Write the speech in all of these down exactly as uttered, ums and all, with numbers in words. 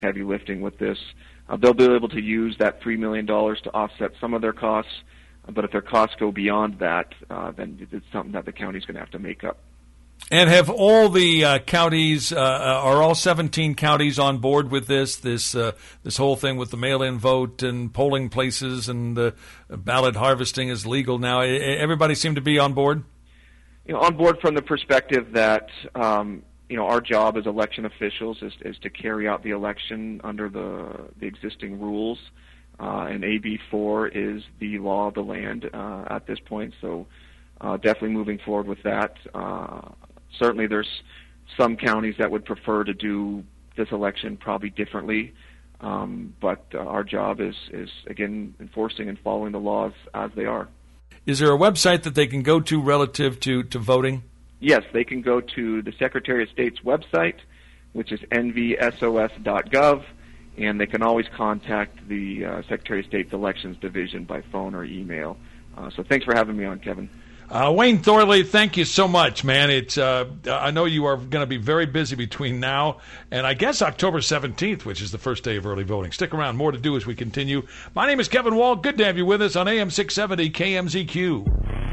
heavy lifting with this. Uh, they'll be able to use that three million dollars to offset some of their costs, but if their costs go beyond that, uh, then it's something that the county's going to have to make up. And have all the uh, counties, uh, are all seventeen counties on board with this, this uh, this whole thing with the mail-in vote and polling places and the ballot harvesting is legal now? Everybody seem to be on board? You know, on board from the perspective that, um, you know, our job as election officials is, is to carry out the election under the, the existing rules. Uh, and A B four is the law of the land uh, at this point, so uh, definitely moving forward with that. Uh, certainly there's some counties that would prefer to do this election probably differently, um, but uh, our job is, is, again, enforcing and following the laws as they are. Is there a website that they can go to relative to, to voting? Yes, they can go to the Secretary of State's website, which is n v s o s dot gov, and they can always contact the uh, Secretary of State's Elections Division by phone or email. Uh, so thanks for having me on, Kevin. Uh, Wayne Thorley, thank you so much, man. It's uh, I know you are going to be very busy between now and I guess October seventeenth, which is the first day of early voting. Stick around. More to do as we continue. My name is Kevin Wall. Good to have you with us on A M six seventy K M Z Q.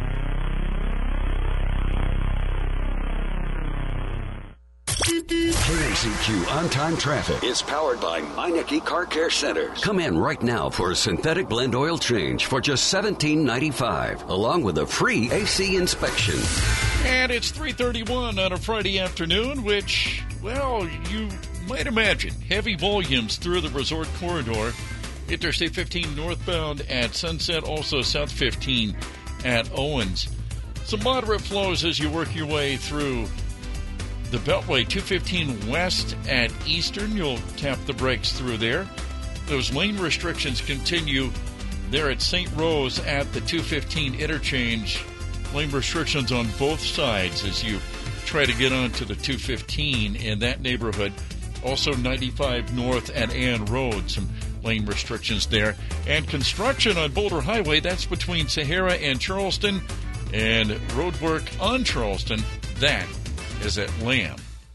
K M Z Q On-Time Traffic is powered by Meineke Car Care Centers. Come in right now for a synthetic blend oil change for just seventeen ninety-five, along with a free A C inspection. And it's three thirty-one on a Friday afternoon, which, well, you might imagine, heavy volumes through the resort corridor. Interstate fifteen northbound at Sunset, also South fifteen at Owens. Some moderate flows as you work your way through the Beltway. Two fifteen west at Eastern, you'll tap the brakes through there. Those lane restrictions continue there at Saint Rose at the two fifteen interchange. Lane restrictions on both sides as you try to get onto the two fifteen in that neighborhood. Also ninety-five north at Ann Road, some lane restrictions there. And construction on Boulder Highway, that's between Sahara and Charleston. And road work on Charleston, that is at Lamb.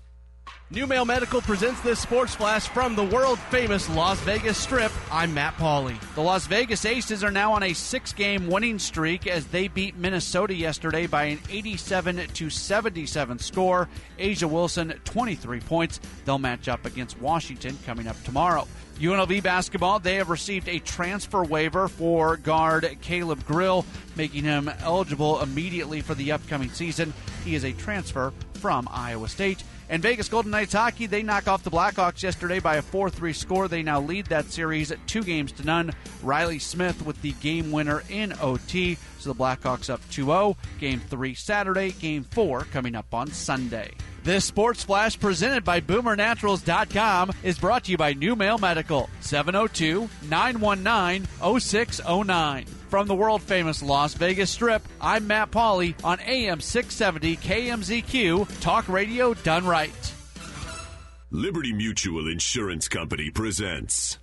New Mail Medical presents this sports flash from the world-famous Las Vegas Strip. I'm Matt Pauley. The Las Vegas Aces are now on a six-game winning streak as they beat Minnesota yesterday by an eighty-seven to seventy-seven score. Asia Wilson, twenty-three points. They'll match up against Washington coming up tomorrow. U N L V basketball, they have received a transfer waiver for guard Caleb Grill, making him eligible immediately for the upcoming season. He is a transfer from Iowa State. And Vegas Golden Knights hockey, they knock off the Blackhawks yesterday by a four three score. They now lead that series at two games to none. Riley Smith with the game winner in O T. So the Blackhawks up two oh. Game three Saturday, game four coming up on Sunday. This Sports Flash presented by Boomer Naturals dot com is brought to you by New Mail Medical, seven oh two, nine one nine, oh six oh nine. From the world-famous Las Vegas Strip, I'm Matt Pauley on A M six seventy K M Z Q, talk radio done right. Liberty Mutual Insurance Company presents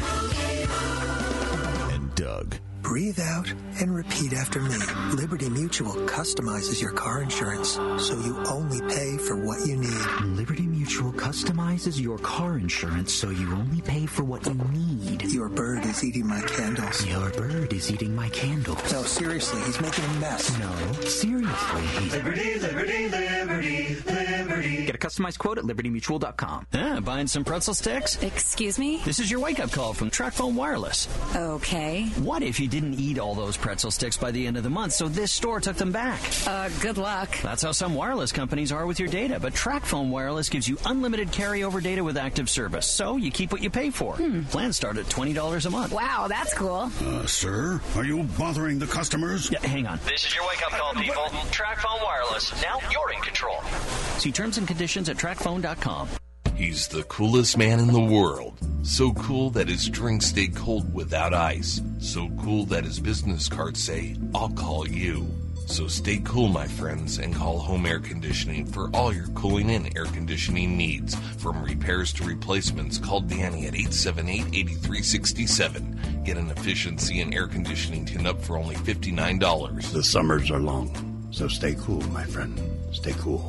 and Doug. Breathe out and repeat after me. Liberty Mutual customizes your car insurance so you only pay for what you need. Liberty Mutual customizes your car insurance so you only pay for what you need. Your bird is eating my candles. Your bird is eating my candles. No, seriously, he's making a mess. No, seriously, he's... Liberty, Liberty, Liberty, Liberty. Get a customized quote at Liberty Mutual dot com. Ah, buying some pretzel sticks? Excuse me? This is your wake-up call from TracFone Wireless. Okay. What if you didn't eat all those pretzel sticks by the end of the month, so this store took them back? Uh, good luck. That's how some wireless companies are with your data, but TracFone Wireless gives you unlimited carryover data with active service, so you keep what you pay for. Hmm. Plans start at twenty dollars a month. Wow, that's cool. Uh, sir, are you bothering the customers? Yeah, hang on. This is your wake-up call, people. TracFone Wireless. Now you're in control. See terms and conditions at track phone dot com. He's the coolest man in the world. So cool that his drinks stay cold without ice. So cool that his business cards say, I'll call you. So stay cool, my friends, and call Home Air Conditioning for all your cooling and air conditioning needs. From repairs to replacements, call Danny at eight seven eight, eight three six seven. Get an efficiency and air conditioning tune-up for only fifty-nine dollars. The summers are long, so stay cool, my friend. Stay cool.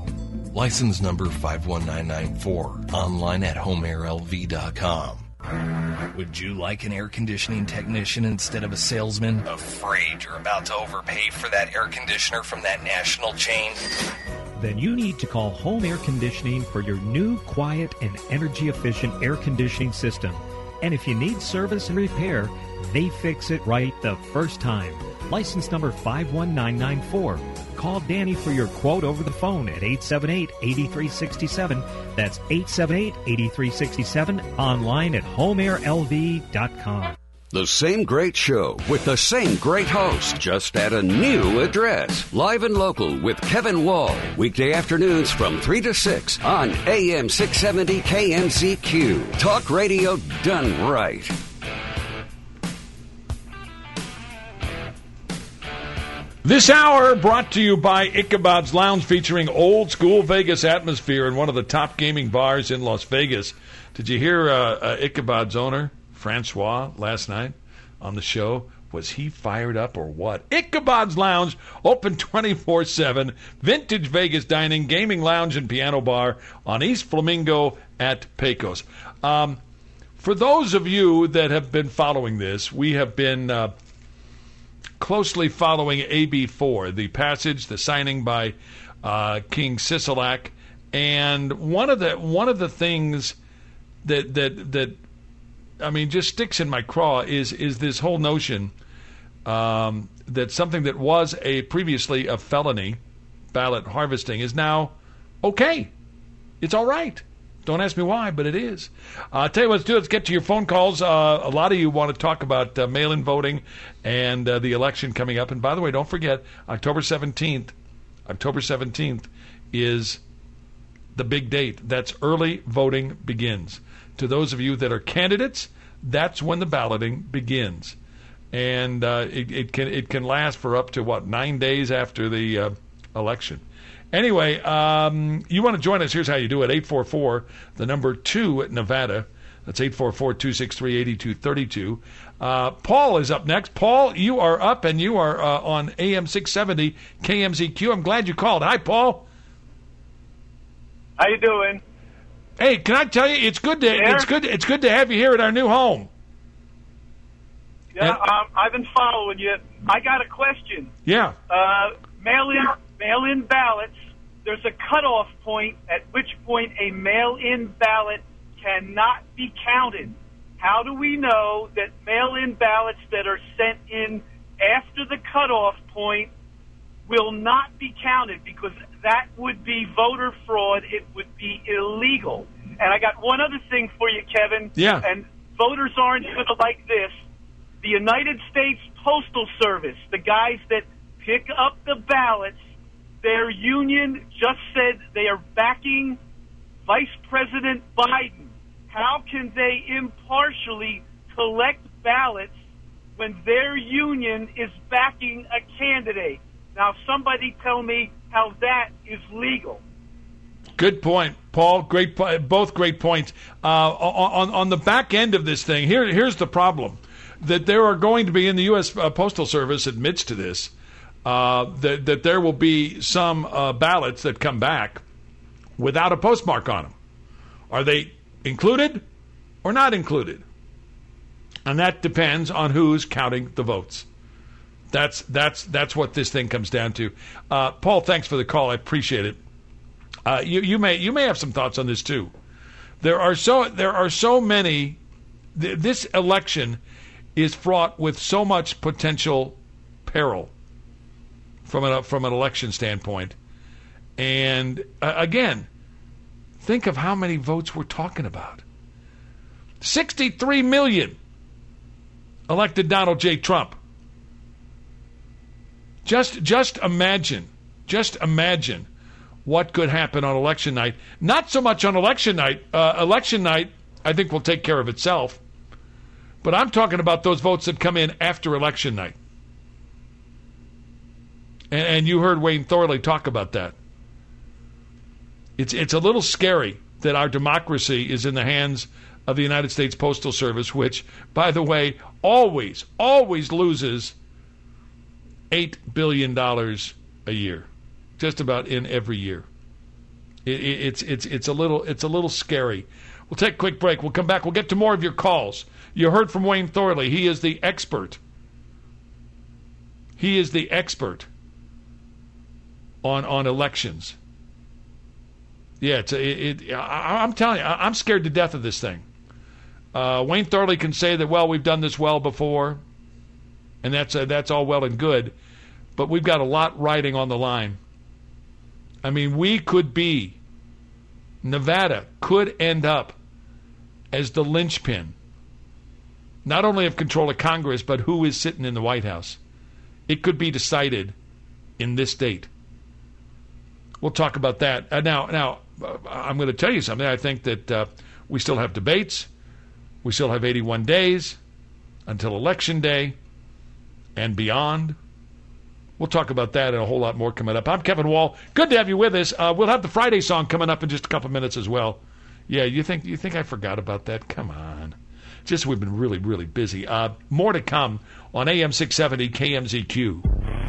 License number five one nine nine four. Online at home air l v dot com. Would you like an air conditioning technician instead of a salesman? Afraid you're about to overpay for that air conditioner from that national chain? Then you need to call Home Air Conditioning for your new, quiet, and energy-efficient air conditioning system. And if you need service and repair, they fix it right the first time. License number five one nine nine four. Call Danny for your quote over the phone at eight seven eight, eight three six seven. That's eight seven eight, eight three six seven. Online at home air l v dot com. The same great show with the same great host, just at a new address. Live and local with Kevin Wall. Weekday afternoons from three to six on A M six seventy K M Z Q. Talk radio done right. This hour brought to you by Ichabod's Lounge, featuring old school Vegas atmosphere in one of the top gaming bars in Las Vegas. Did you hear uh, uh, Ichabod's owner, Francois, last night on the show? Was he fired up or what? Ichabod's Lounge, open twenty-four seven, vintage Vegas dining, gaming lounge, and piano bar on East Flamingo at Pecos. Um, for those of you that have been following this, we have been Uh, closely following A B four, the passage, the signing by uh, King Sisolak, and one of the one of the things that that that I mean just sticks in my craw is is this whole notion um, that something that was a previously a felony, ballot harvesting, is now okay. It's all right. Don't ask me why, but it is. I'll uh, tell you what, let's do. Let's get to your phone calls. Uh, a lot of you want to talk about uh, mail-in voting and uh, the election coming up. And by the way, don't forget, October seventeenth, October seventeenth is the big date. That's early voting begins. To those of you that are candidates, that's when the balloting begins. And uh, it, it can it can last for up to, what, nine days after the uh, election. Anyway, um, you want to join us, here's how you do it. eight four four, the number two, Nevada. That's eight four four, two six three, eight two three two. Uh, Paul is up next. Paul, you are up, and you are uh, on A M six seventy K M Z Q. I'm glad you called. Hi, Paul. How you doing? Hey, can I tell you, it's good to There? it's good it's good to have you here at our new home. Yeah, And- um, I've been following you. I got a question. Yeah. Uh, mail-in, mail-in ballots, there's a cutoff point at which point a mail-in ballot cannot be counted. How do we know that mail-in ballots that are sent in after the cutoff point will not be counted? Because that would be voter fraud. It would be illegal. And I got one other thing for you, Kevin. Yeah. And voters aren't going to like this. The United States Postal Service, the guys that pick up the ballots, their union just said they are backing Vice President Biden. How can they impartially collect ballots when their union is backing a candidate? Now, somebody tell me how that is legal. Good point, Paul. Great, po- both great points. Uh, on on the back end of this thing, here here's the problem: that there are going to be, in the U S. Uh, Postal Service admits to this, uh, that that there will be some uh, ballots that come back without a postmark on them. Are they included or not included? And that depends on who's counting the votes. That's that's that's what this thing comes down to. Uh, Paul, thanks for the call. I appreciate it. Uh, you you may you may have some thoughts on this too. There are so there are so many. Th- this election is fraught with so much potential peril from an from an election standpoint. And uh, again, think of how many votes we're talking about. sixty-three million elected Donald J. Trump. Just just imagine, just imagine what could happen on election night. Not so much on election night. Uh, election night, I think, will take care of itself. But I'm talking about those votes that come in after election night. And, and you heard Wayne Thorley talk about that. It's it's a little scary that our democracy is in the hands of the United States Postal Service, which, by the way, always, always loses eight billion dollars a year. Just about in every year. It, it, it's it's it's a little it's a little scary. We'll take a quick break. We'll come back. We'll get to more of your calls. You heard from Wayne Thorley. He is the expert. He is the expert on on elections. Yeah, it's a, it, it, I, I'm telling you, I, I'm scared to death of this thing. Uh, Wayne Thorley can say that, well, we've done this well before, and that's uh, that's all well and good, but we've got a lot riding on the line. I mean, we could be, Nevada could end up as the linchpin, not only of control of Congress, but who is sitting in the White House. It could be decided in this state. We'll talk about that. Uh, now, now uh, I'm going to tell you something. I think that uh, we still have debates. We still have eighty-one days until Election Day and beyond. We'll talk about that and a whole lot more coming up. I'm Kevin Wall. Good to have you with us. Uh, we'll have the Friday song coming up in just a couple minutes as well. Yeah, you think you think I forgot about that? Come on. Just we've been really, really busy. Uh, more to come on A M six seventy K M Z Q.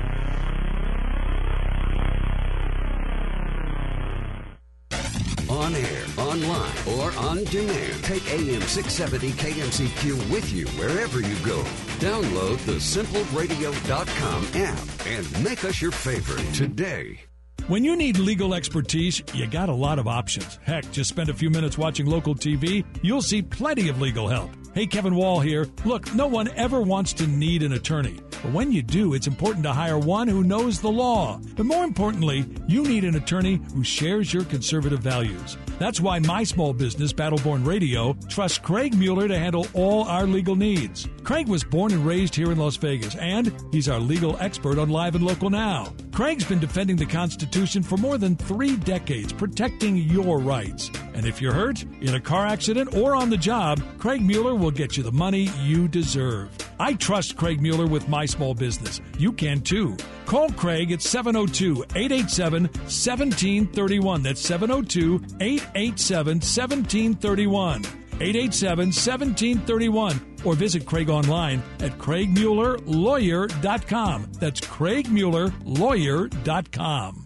On air, online, or on demand. Take A M six seventy K M Z Q with you wherever you go. Download the simple radio dot com app and make us your favorite today. When you need legal expertise, you got a lot of options. Heck, just spend a few minutes watching local T V. You'll see plenty of legal help. Hey, Kevin Wall here. Look, no one ever wants to need an attorney. But when you do, it's important to hire one who knows the law. But more importantly, you need an attorney who shares your conservative values. That's why my small business, Battleborn Radio, trusts Craig Mueller to handle all our legal needs. Craig was born and raised here in Las Vegas, and he's our legal expert on Live and Local Now. Craig's been defending the Constitution for more than three decades, protecting your rights. And if you're hurt, in a car accident, or on the job, Craig Mueller will get you the money you deserve. I trust Craig Mueller with my small business. You can too. Call Craig at seven oh two, eight eight seven, one seven three one. That's seven oh two, eight eight seven, one seven three one. eight eight seven, one seven three one. Or visit Craig online at craig mueller lawyer dot com. That's craig mueller lawyer dot com.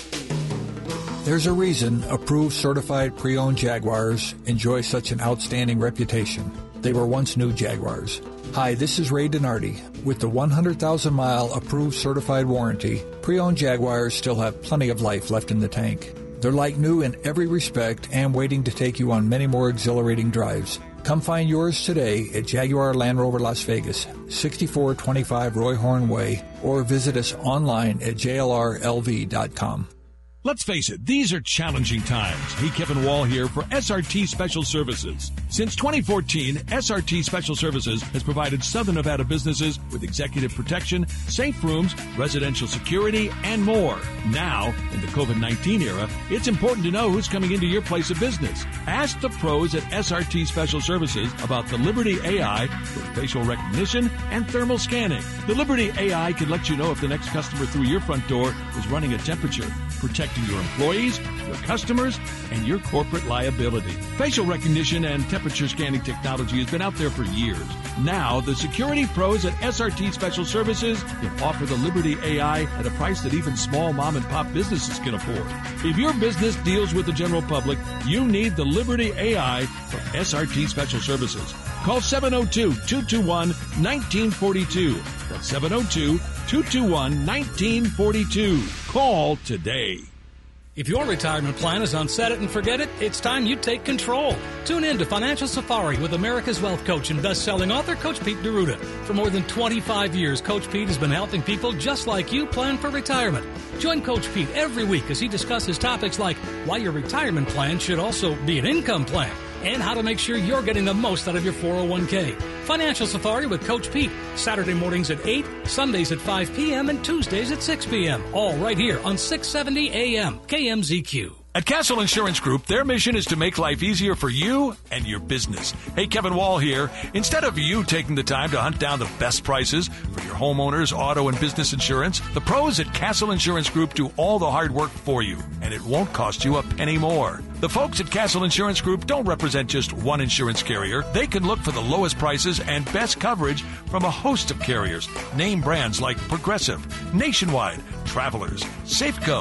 There's a reason approved certified pre-owned Jaguars enjoy such an outstanding reputation. They were once new Jaguars. Hi, this is Ray Donardi. With the one hundred thousand mile approved certified warranty, pre-owned Jaguars still have plenty of life left in the tank. They're like new in every respect and waiting to take you on many more exhilarating drives. Come find yours today at Jaguar Land Rover Las Vegas, sixty-four twenty-five Roy Horn Way, or visit us online at j l r l v dot com. Let's face it, these are challenging times. Hey, Kevin Wall here for S R T Special Services. Since twenty fourteen, S R T Special Services has provided Southern Nevada businesses with executive protection, safe rooms, residential security, and more. Now, in the covid nineteen era, it's important to know who's coming into your place of business. Ask the pros at S R T Special Services about the Liberty A I with facial recognition and thermal scanning. The Liberty A I can let you know if the next customer through your front door is running a temperature, protecting your employees, your customers, and your corporate liability. Facial recognition and temperature scanning technology has been out there for years. Now, the security pros at S R T Special Services can offer the Liberty A I at a price that even small mom-and-pop businesses can afford. If your business deals with the general public, you need the Liberty A I from S R T Special Services. Call seven oh two, two two one, one nine four two. That's seven oh two, two two one, one nine four two. Call today. If your retirement plan is on set it and forget it, it's time you take control. Tune in to Financial Safari with America's Wealth Coach and best-selling author Coach Pete D'Arruda. For more than twenty-five years, Coach Pete has been helping people just like you plan for retirement. Join Coach Pete every week as he discusses topics like why your retirement plan should also be an income plan and how to make sure you're getting the most out of your four oh one k. Financial Safari with Coach Pete, Saturday mornings at eight, Sundays at five p.m., and Tuesdays at six p.m., all right here on six seventy A M, K M Z Q. At Castle Insurance Group, their mission is to make life easier for you and your business. Hey, Kevin Wall here. Instead of you taking the time to hunt down the best prices for your homeowners, auto, and business insurance, the pros at Castle Insurance Group do all the hard work for you, and it won't cost you a penny more. The folks at Castle Insurance Group don't represent just one insurance carrier. They can look for the lowest prices and best coverage from a host of carriers. Name brands like Progressive, Nationwide, Travelers, Safeco,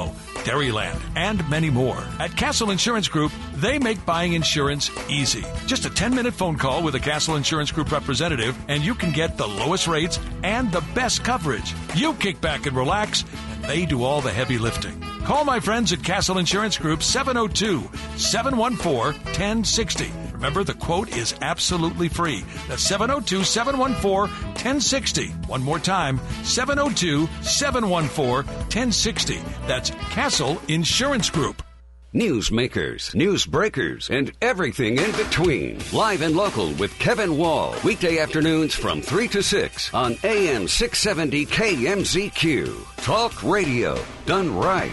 Dairyland, and many more. At Castle Insurance Group, they make buying insurance easy. Just a ten-minute phone call with a Castle Insurance Group representative, and you can get the lowest rates and the best coverage. You kick back and relax, and they do all the heavy lifting. Call my friends at Castle Insurance Group, seven oh two, seven one four, one oh six oh. Remember, the quote is absolutely free. That's seven oh two, seven one four, one oh six oh. One more time, seven oh two, seven one four, one oh six oh. That's Castle Insurance Group. Newsmakers, news breakers, and everything in between. Live and local with Kevin Wall. Weekday afternoons from three to six on A M six seventy K M Z Q. Talk radio done right.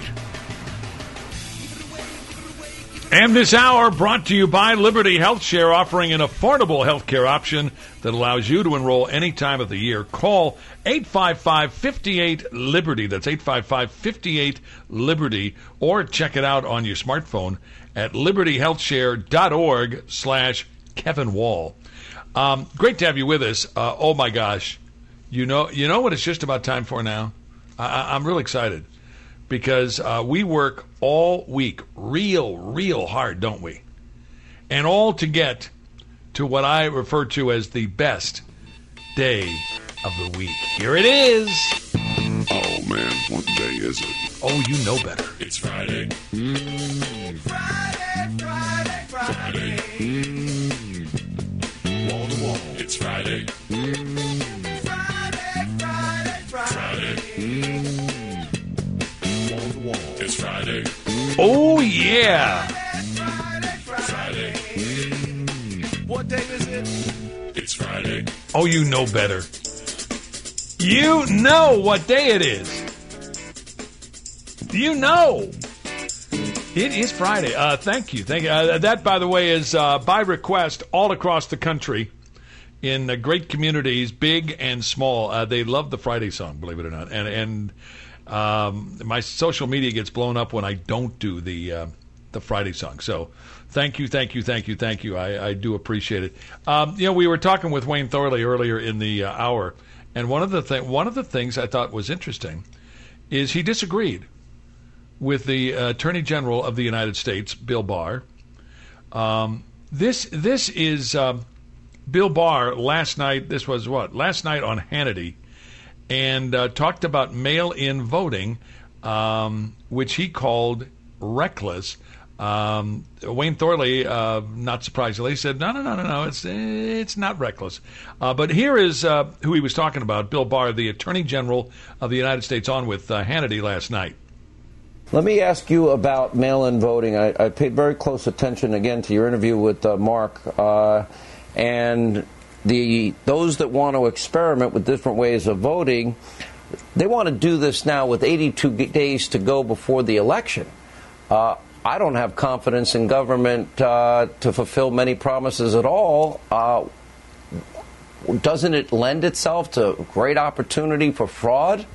And this hour brought to you by Liberty Health Share, offering an affordable health care option that allows you to enroll any time of the year. Call eight five five, five eight, Liberty. That's eight five five, five eight, Liberty. Or check it out on your smartphone at libertyhealthshare.org slash Kevin Wall. Um, great to have you with us. Uh, oh, my gosh. You know, you know what it's just about time for now? I, I'm real excited. Because uh, we work all week real, real hard, don't we? And all to get to what I refer to as the best day of the week. Here it is. Oh, man, what day is it? Oh, you know better. It's Friday. Mm. Friday, Friday, Friday. Mm. Wall to wall. It's Friday. Mm. Friday, Friday, Friday. Friday. Mm. It's Friday. Oh, yeah. Friday. Mm. What day is it? It's Friday. Oh, you know better. You know what day it is. You know. It is Friday. Uh, thank you. Thank you. Uh, that, by the way, is uh, by request all across the country in uh, great communities, big and small. Uh, they love the Friday song, believe it or not. And, and, Um, my social media gets blown up when I don't do the uh, the Friday song. So thank you, thank you, thank you, thank you. I, I do appreciate it. Um, you know, we were talking with Wayne Thorley earlier in the uh, hour, and one of the th- one of the things I thought was interesting is he disagreed with the uh, Attorney General of the United States, Bill Barr. Um, this this is uh, Bill Barr last night. This was what last night on Hannity. And uh, talked about mail-in voting, um, which he called reckless. Um, Wayne Thorley, uh, not surprisingly, said, no, no, no, no, no, it's it's not reckless. Uh, but here is uh, who he was talking about, Bill Barr, the Attorney General of the United States, on with uh, Hannity last night. Let me ask you about mail-in voting. I, I paid very close attention, again, to your interview with uh, Mark, uh, and... The those that want to experiment with different ways of voting, they want to do this now with eighty-two days to go before the election. Uh, I don't have confidence in government uh, to fulfill many promises at all. Uh, doesn't it lend itself to great opportunity for fraud?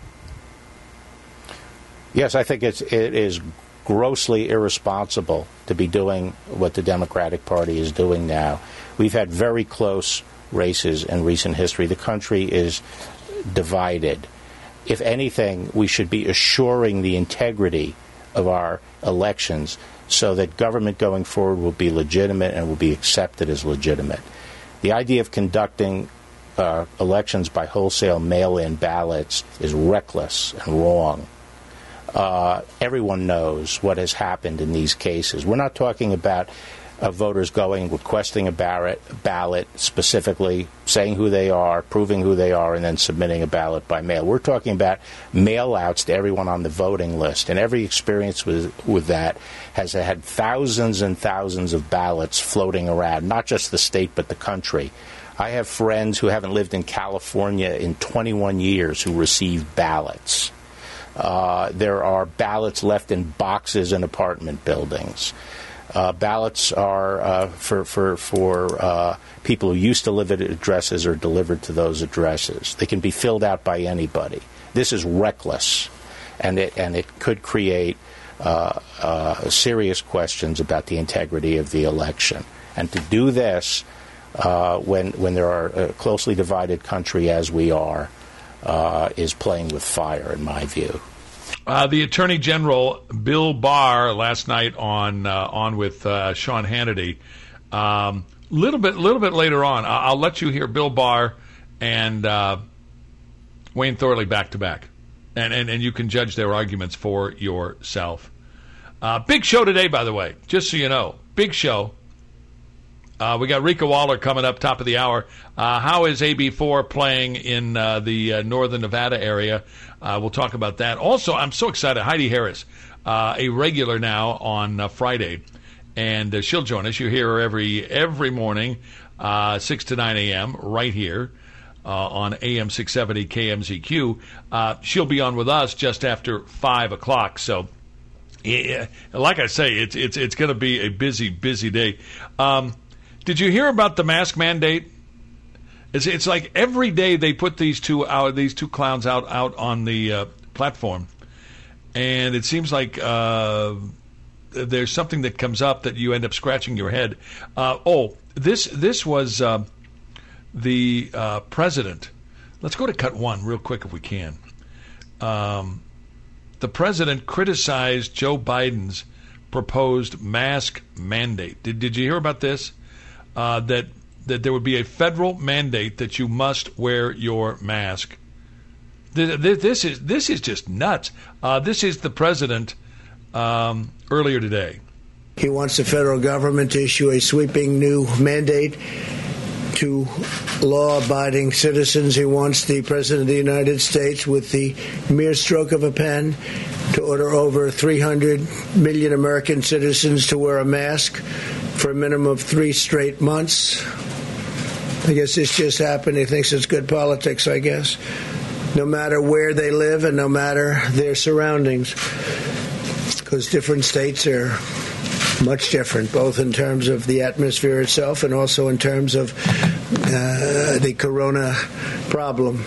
Yes, I think it's, it is grossly irresponsible to be doing what the Democratic Party is doing now. We've had very close races in recent history. The country is divided. If anything, we should be assuring the integrity of our elections so that government going forward will be legitimate and will be accepted as legitimate. The idea of conducting uh, elections by wholesale mail-in ballots is reckless and wrong. Uh, everyone knows what has happened in these cases. We're not talking about Uh, voters going, requesting a ballot, ballot specifically, saying who they are, proving who they are, and then submitting a ballot by mail. We're talking about mail-outs to everyone on the voting list, and every experience with, with that has had thousands and thousands of ballots floating around, not just the state but the country. I have friends who haven't lived in California in twenty-one years who received ballots. Uh, there are ballots left in boxes in apartment buildings. Uh, ballots are uh, for for for uh, people who used to live at addresses or delivered to those addresses. They can be filled out by anybody. This is reckless, and it and it could create uh, uh, serious questions about the integrity of the election. And to do this uh, when when there are a closely divided country as we are uh, is playing with fire, in my view. Uh, the Attorney General, Bill Barr, last night on uh, on with uh, Sean Hannity. Um, little bit, little bit later on, I'll, I'll let you hear Bill Barr and uh, Wayne Thorley back to back, and and and you can judge their arguments for yourself. Uh, big show today, by the way, just so you know, big show. Uh, we got Rika Waller coming up top of the hour. Uh, how is A B four playing in uh, the uh, northern Nevada area? Uh, we'll talk about that. Also, I'm so excited. Heidi Harris, uh, a regular now on uh, Friday, and uh, she'll join us. You hear her every every morning, uh, six to nine a.m. right here uh, on A M six seventy K M Z Q. Uh, she'll be on with us just after five o'clock. So, yeah, like I say, it's it's it's going to be a busy, busy day. Um, Did you hear about the mask mandate? It's, it's like every day they put these two out, these two clowns out out on the uh, platform, and it seems like uh, there's something that comes up that you end up scratching your head. Uh, oh, this this was uh, the uh, president. Let's go to cut one real quick if we can. Um, the president criticized Joe Biden's proposed mask mandate. Did did you hear about this? Uh, that that there would be a federal mandate that you must wear your mask. This, this is this is just nuts. Uh, this is the president um, earlier today. He wants the federal government to issue a sweeping new mandate to law-abiding citizens. He wants the President of the United States, with the mere stroke of a pen, to order over three hundred million American citizens to wear a mask for a minimum of three straight months. I guess this just happened. He thinks it's good politics, I guess, no matter where they live and no matter their surroundings, because different states are much different, both in terms of the atmosphere itself and also in terms of uh, the corona problem.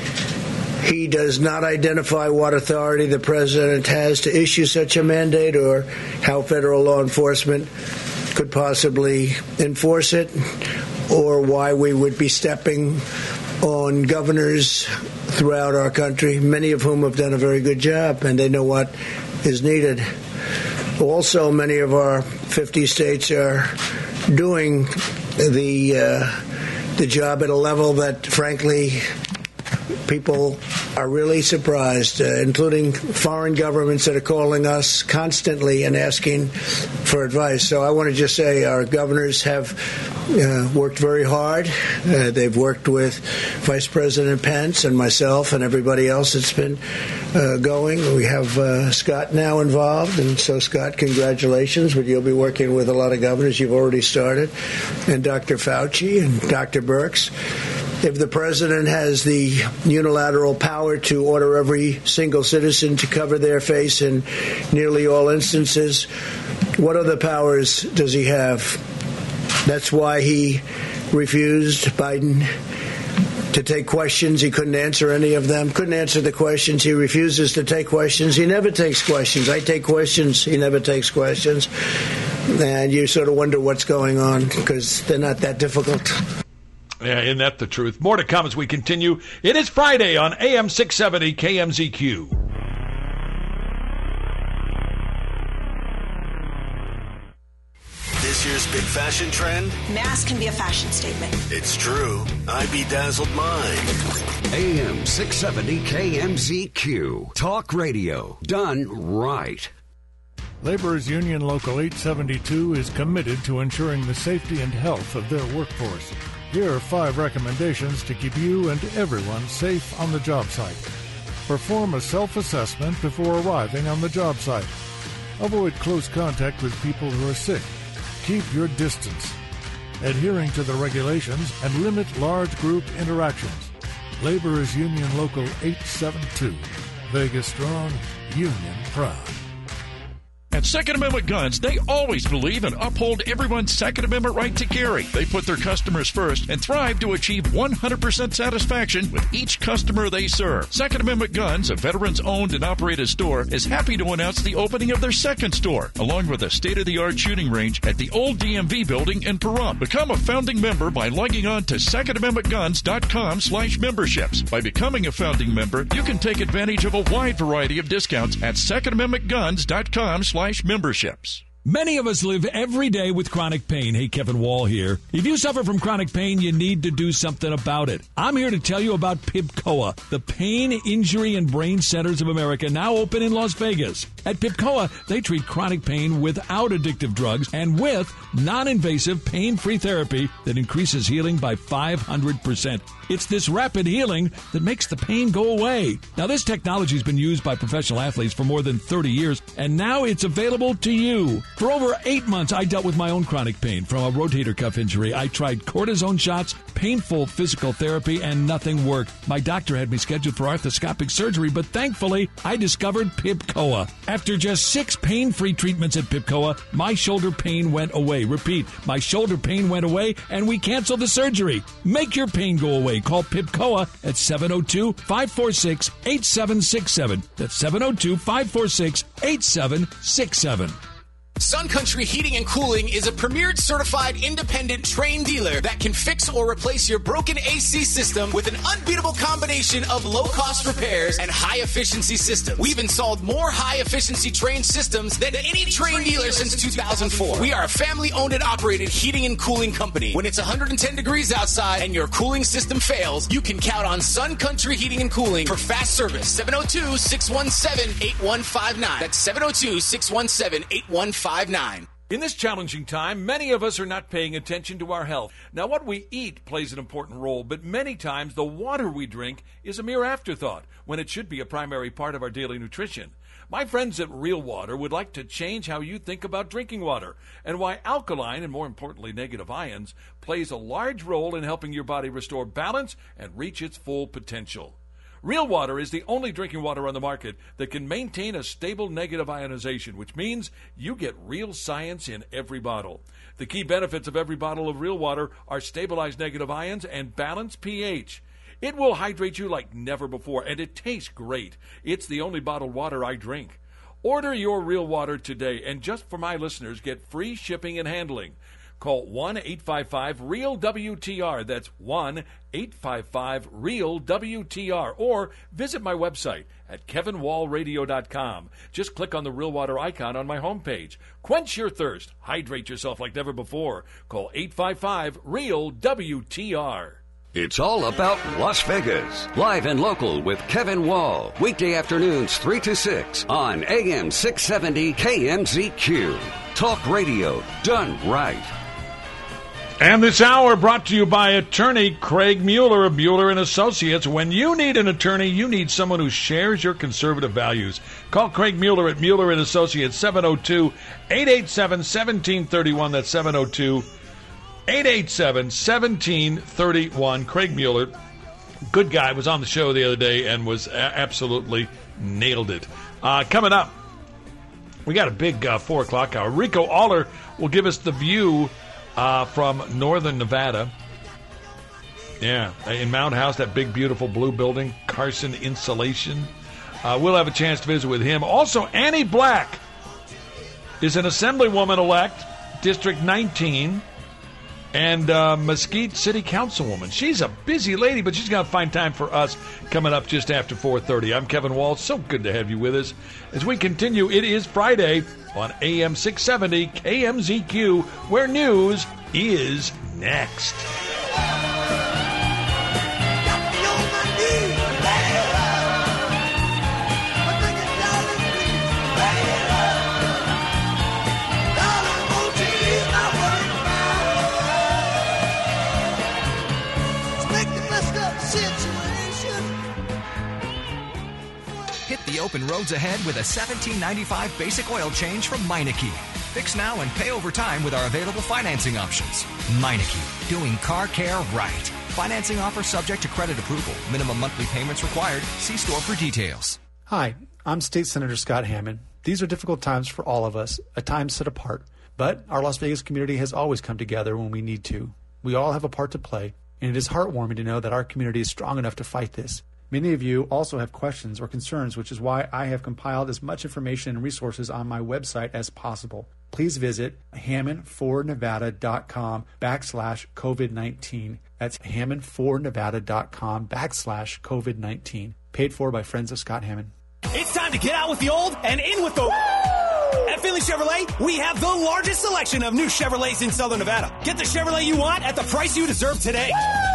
He does not identify what authority the president has to issue such a mandate or how federal law enforcement could possibly enforce it, or why we would be stepping on governors throughout our country, many of whom have done a very good job, and they know what is needed. Also, many of our fifty states are doing the uh, the job at a level that, frankly, people are really surprised, uh, including foreign governments that are calling us constantly and asking for advice. So I want to just say our governors have uh, worked very hard. Uh, they've worked with Vice President Pence and myself and everybody else that's been uh, going. We have uh, Scott now involved, and so, Scott, congratulations. But you'll be working with a lot of governors. You've already started. And Doctor Fauci and Doctor Birx. If the president has the unilateral power to order every single citizen to cover their face in nearly all instances, what other powers does he have? That's why he refused, Biden, to take questions. He couldn't answer any of them, couldn't answer the questions. He refuses to take questions. He never takes questions. I take questions. He never takes questions. And you sort of wonder what's going on, because they're not that difficult. Yeah, isn't that the truth? More to come as we continue. It is Friday on A M six seventy K M Z Q. This year's big fashion trend? Mask can be a fashion statement. It's true. I bedazzled mine. A M six seventy K M Z Q. Talk radio done right. Laborers Union Local eight seventy-two is committed to ensuring the safety and health of their workforce. Here are five recommendations to keep you and everyone safe on the job site. Perform a self-assessment before arriving on the job site. Avoid close contact with people who are sick. Keep your distance. Adhering to the regulations and limit large group interactions. Laborers Union Local eight seventy-two. Vegas strong, union proud. At Second Amendment Guns, they always believe and uphold everyone's Second Amendment right to carry. They put their customers first and thrive to achieve one hundred percent satisfaction with each customer they serve. Second Amendment Guns, a veterans-owned and operated store, is happy to announce the opening of their second store, along with a state-of-the-art shooting range at the old D M V building in Pahrump. Become a founding member by logging on to second amendment guns dot com slash memberships. By becoming a founding member, you can take advantage of a wide variety of discounts at second amendment guns dot com slash memberships. Many of us live every day with chronic pain. Hey, Kevin Wall here. If you suffer from chronic pain, you need to do something about it. I'm here to tell you about PIBCOA, the Pain, Injury, and Brain Centers of America, now open in Las Vegas. At PIBCOA, they treat chronic pain without addictive drugs and with non-invasive, pain-free therapy that increases healing by five hundred percent. It's this rapid healing that makes the pain go away. Now, this technology has been used by professional athletes for more than thirty years, and now it's available to you. For over eight months, I dealt with my own chronic pain from a rotator cuff injury. I tried cortisone shots, painful physical therapy, and nothing worked. My doctor had me scheduled for arthroscopic surgery, but thankfully, I discovered PIBCOA. After just six pain-free treatments at PIBCOA, my shoulder pain went away. Repeat, my shoulder pain went away, and we canceled the surgery. Make your pain go away. Call PIBCOA at seven oh two, five four six, eight seven six seven. That's seven oh two, five four six, eight seven six seven. Sun Country Heating and Cooling is a premiered certified independent trained dealer that can fix or replace your broken A C system with an unbeatable combination of low-cost repairs and high-efficiency systems. We've installed more high-efficiency trained systems than any trained dealer since two thousand four. We are a family-owned and operated heating and cooling company. When it's one hundred ten degrees outside and your cooling system fails, you can count on Sun Country Heating and Cooling for fast service. seven oh two, six one seven, eight one five nine. That's seven oh two, six one seven, eight one five nine. In this challenging time, many of us are not paying attention to our health. Now, what we eat plays an important role, but many times the water we drink is a mere afterthought when it should be a primary part of our daily nutrition. My friends at Real Water would like to change how you think about drinking water and why alkaline, and more importantly negative ions, plays a large role in helping your body restore balance and reach its full potential. Real Water is the only drinking water on the market that can maintain a stable negative ionization, which means you get real science in every bottle. The key benefits of every bottle of Real Water are stabilized negative ions and balanced pH. It will hydrate you like never before, and it tastes great. It's the only bottled water I drink. Order your Real Water today, and just for my listeners, get free shipping and handling. Call one eight five five, REAL W T R. That's one eight five five, REAL W T R. Or visit my website at kevin wall radio dot com. Just click on the Real Water icon on my homepage. Quench your thirst. Hydrate yourself like never before. Call eight five five, REAL W T R. It's all about Las Vegas. Live and local with Kevin Wall. Weekday afternoons three to six on A M six seventy K M Z Q. Talk radio done right. And this hour brought to you by attorney Craig Mueller of Mueller and Associates. When you need an attorney, you need someone who shares your conservative values. Call Craig Mueller at Mueller and Associates, seven oh two, eight eight seven, one seven three one. That's seven oh two, eight eight seven, one seven three one. Craig Mueller, good guy, was on the show the other day and was a- absolutely nailed it. Uh, coming up, we got a big uh, four o'clock hour. Rico Aller will give us the view Uh, from northern Nevada. Yeah, in Mount House, that big, beautiful blue building, Carson Insulation. Uh, we'll have a chance to visit with him. Also, Annie Black is an assemblywoman-elect, District nineteen, and uh, Mesquite City Councilwoman. She's a busy lady, but she's going to find time for us coming up just after four thirty. I'm Kevin Wall. So good to have you with us. As we continue, it is Friday on A M six seventy K M Z Q, where news is next. The open roads ahead with a seventeen ninety-five basic oil change from Meineke. Fix now and pay over time with our available financing options. Meineke, doing car care right. Financing offer subject to credit approval. Minimum monthly payments required. See store for details. Hi, I'm State Senator Scott Hammond. These are difficult times for all of us, a time set apart. But our Las Vegas community has always come together when we need to. We all have a part to play, and it is heartwarming to know that our community is strong enough to fight this. Many of you also have questions or concerns, which is why I have compiled as much information and resources on my website as possible. Please visit hammond for nevada dot com backslash COVID nineteen. That's hammond for nevada dot com backslash COVID nineteen. Paid for by Friends of Scott Hammond. It's time to get out with the old and in with the... Woo! At Finley Chevrolet, we have the largest selection of new Chevrolets in Southern Nevada. Get the Chevrolet you want at the price you deserve today. Woo!